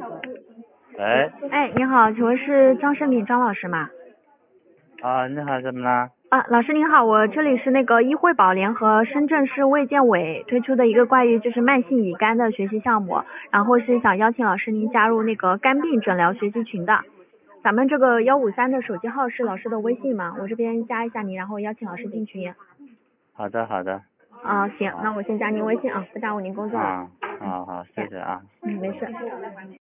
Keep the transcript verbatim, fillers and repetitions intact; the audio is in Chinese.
喂， 哎，你好，请问是张生敏张老师吗？ 啊，你好，怎么了？ 啊，老师您好，我这里是那个医惠宝联合深圳市卫健委推出的一个关于就是慢性乙肝的学习项目，然后是想邀请老师您加入那个肝病诊疗学习群的。咱们这个幺五三的手机号是老师的微信吗？我这边加一下您，然后邀请老师进群。 好的，好的。 啊，行， 好那我先加您微信啊，不耽误您工作了。 啊，好好，谢谢啊。 嗯，没事。